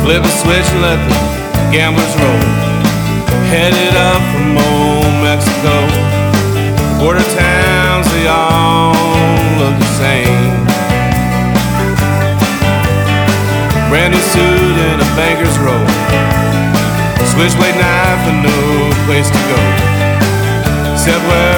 Flip a switch, let the gamblers roll. Headed up from old Mexico. Border towns, they all look the same. Brand new suit and a banker's robe. Switchblade knife and no place to go except where